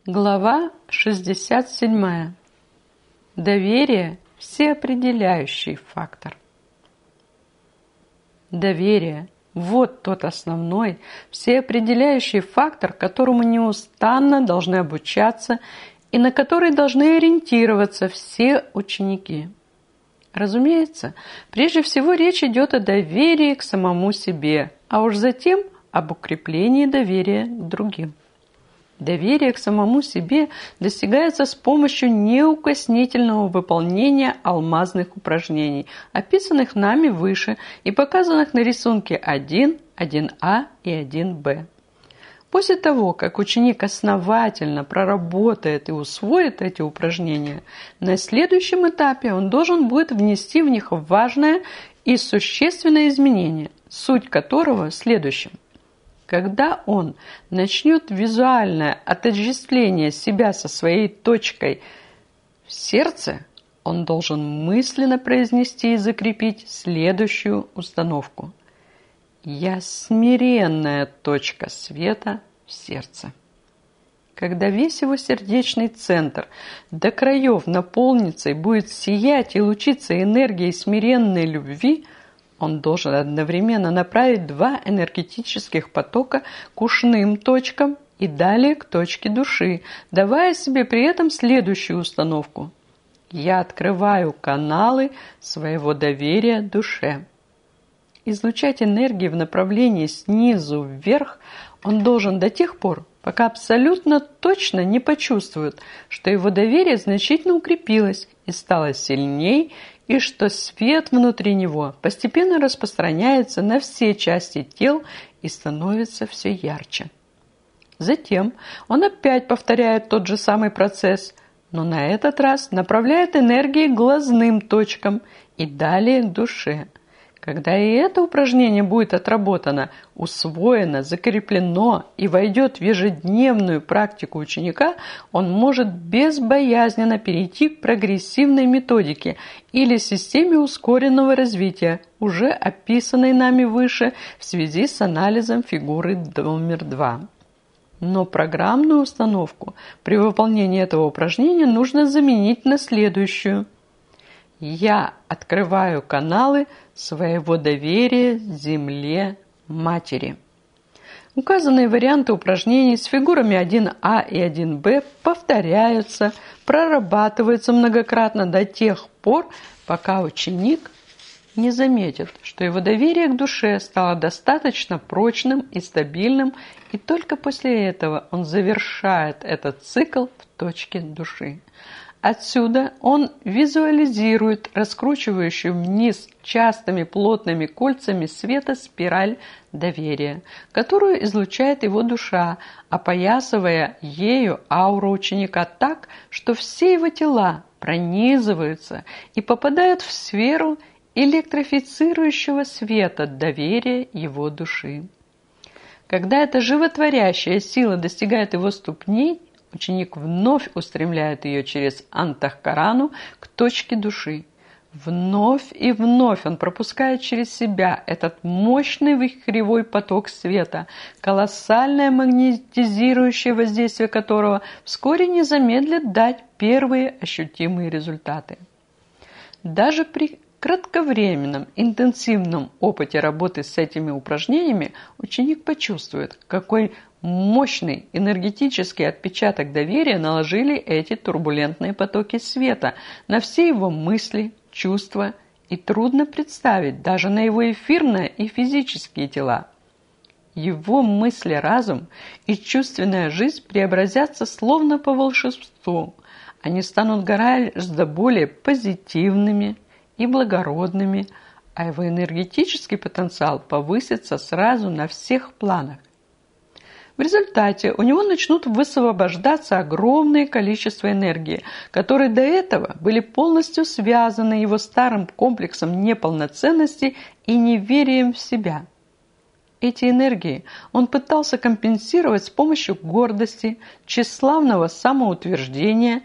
Глава 67. Доверие – всеопределяющий фактор. Доверие – вот тот основной, всеопределяющий фактор, которому неустанно должны обучаться и на который должны ориентироваться все ученики. Разумеется, прежде всего речь идет о доверии к самому себе, а уж затем об укреплении доверия к другим. Доверие к самому себе достигается с помощью неукоснительного выполнения алмазных упражнений, описанных нами выше и показанных на рисунке 1, 1А и 1Б. После того, как ученик основательно проработает и усвоит эти упражнения, на следующем этапе он должен будет внести в них важное и существенное изменение, суть которого в следующем. Когда он начнет визуальное отождествление себя со своей точкой в сердце, он должен мысленно произнести и закрепить следующую установку. «Я смиренная точка света в сердце». Когда весь его сердечный центр до краев наполнится и будет сиять и лучиться энергией смиренной любви, он должен одновременно направить два энергетических потока к ушным точкам и далее к точке души, давая себе при этом следующую установку. «Я открываю каналы своего доверия душе». Излучать энергии в направлении снизу вверх он должен до тех пор, пока абсолютно точно не почувствует, что его доверие значительно укрепилось и стало сильней, и что свет внутри него постепенно распространяется на все части тел и становится все ярче. Затем он опять повторяет тот же самый процесс, но на этот раз направляет энергии к глазным точкам и далее к душе. Когда и это упражнение будет отработано, усвоено, закреплено и войдет в ежедневную практику ученика, он может безбоязненно перейти к прогрессивной методике или системе ускоренного развития, уже описанной нами выше в связи с анализом фигуры номер 2. Но программную установку при выполнении этого упражнения нужно заменить на следующую. «Я открываю каналы своего доверия Земле Матери». Указанные варианты упражнений с фигурами 1А и 1Б повторяются, прорабатываются многократно до тех пор, пока ученик не заметит, что его доверие к душе стало достаточно прочным и стабильным, и только после этого он завершает этот цикл в точке души. Отсюда он визуализирует раскручивающую вниз частыми плотными кольцами света спираль доверия, которую излучает его душа, опоясывая ею ауру ученика так, что все его тела пронизываются и попадают в сферу электрифицирующего света доверия его души. Когда эта животворящая сила достигает его ступней, ученик вновь устремляет ее через антахкарану к точке души. Вновь и вновь он пропускает через себя этот мощный вихревой поток света, колоссальное магнетизирующее воздействие которого вскоре не замедлит дать первые ощутимые результаты. Даже при кратковременном интенсивном опыте работы с этими упражнениями ученик почувствует, какой мощный энергетический отпечаток доверия наложили эти турбулентные потоки света на все его мысли, чувства, и трудно представить даже на его эфирные и физические тела. Его мысли, разум и чувственная жизнь преобразятся словно по волшебству. Они станут гораздо более позитивными и благородными, а его энергетический потенциал повысится сразу на всех планах. В результате у него начнут высвобождаться огромное количество энергии, которые до этого были полностью связаны его старым комплексом неполноценности и неверием в себя. Эти энергии он пытался компенсировать с помощью гордости, тщеславного самоутверждения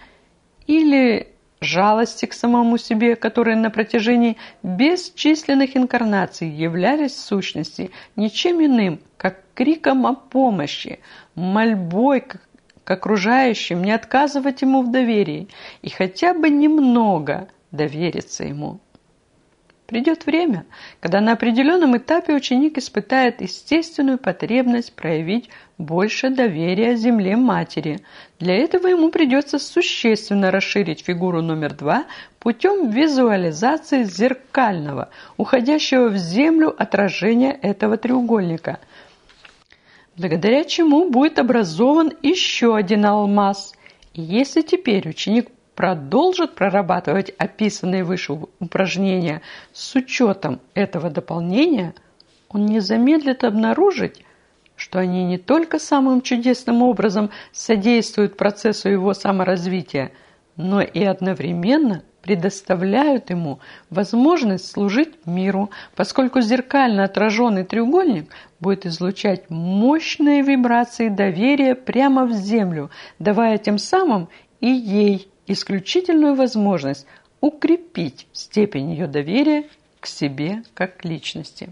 или жалости к самому себе, которые на протяжении бесчисленных инкарнаций являлись в сущности ничем иным, как криком о помощи, мольбой к окружающим, не отказывать ему в доверии и хотя бы немного довериться ему. Придет время, когда на определенном этапе ученик испытает естественную потребность проявить больше доверия земле матери. Для этого ему придется существенно расширить фигуру номер 2 путем визуализации зеркального, уходящего в землю отражения этого треугольника, благодаря чему будет образован еще один алмаз. И если теперь ученик продолжит прорабатывать описанные выше упражнения с учетом этого дополнения, он не замедлит обнаружить, что они не только самым чудесным образом содействуют процессу его саморазвития, но и одновременно предоставляют ему возможность служить миру, поскольку зеркально отраженный треугольник будет излучать мощные вибрации доверия прямо в землю, давая тем самым и ей исключительную возможность укрепить степень ее доверия к себе как личности.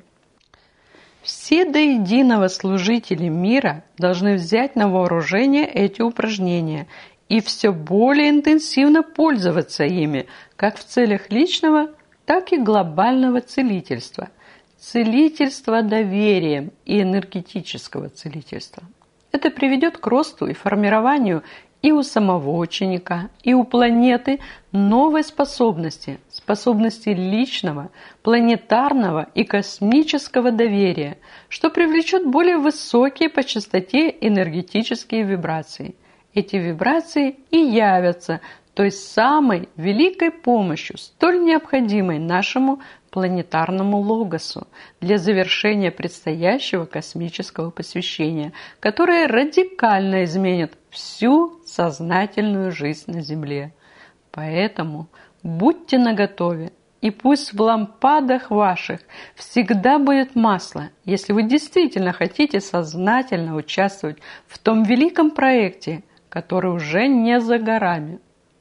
Все до единого служители мира должны взять на вооружение эти упражнения и все более интенсивно пользоваться ими, как в целях личного, так и глобального целительства. Целительства доверием и энергетического целительства. Это приведет к росту и формированию и у самого ученика, и у планеты новой способности личного, планетарного и космического доверия, что привлечет более высокие по частоте энергетические вибрации. Эти вибрации и явятся той самой великой помощью, столь необходимой нашему планетарному логосу для завершения предстоящего космического посвящения, которое радикально изменит всю сознательную жизнь на Земле. Поэтому будьте наготове, и пусть в лампадах ваших всегда будет масло, если вы действительно хотите сознательно участвовать в том великом проекте, который уже не за горами.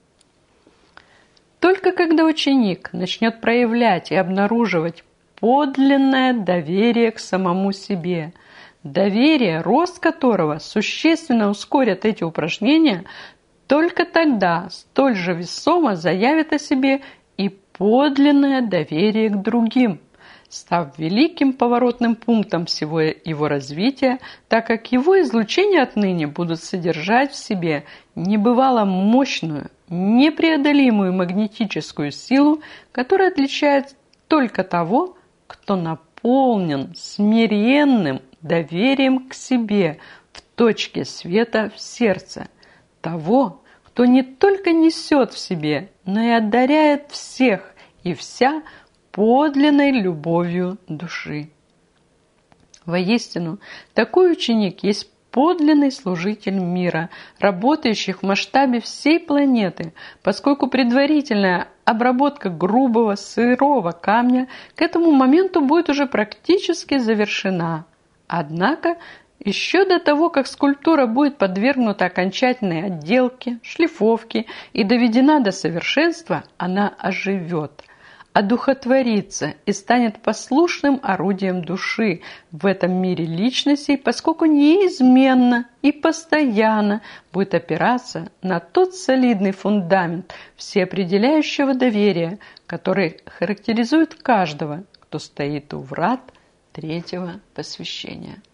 Только когда ученик начнет проявлять и обнаруживать подлинное доверие к самому себе, доверие, рост которого существенно ускорят эти упражнения, только тогда столь же весомо заявит о себе и подлинное доверие к другим, став великим поворотным пунктом всего его развития, так как его излучения отныне будут содержать в себе небывало мощную, непреодолимую магнетическую силу, которая отличает только того, кто наполнен смиренным доверием к себе в точке света в сердце, того, кто не только несет в себе, но и одаряет всех и вся подлинной любовью души. Воистину, такой ученик есть подлинный служитель мира, работающий в масштабе всей планеты, поскольку предварительная обработка грубого сырого камня к этому моменту будет уже практически завершена. Однако, еще до того, как скульптура будет подвергнута окончательной отделке, шлифовке и доведена до совершенства, она оживет, одухотворится и станет послушным орудием души в этом мире личностей, поскольку неизменно и постоянно будет опираться на тот солидный фундамент всеопределяющего доверия, который характеризует каждого, кто стоит у врат третьего посвящения.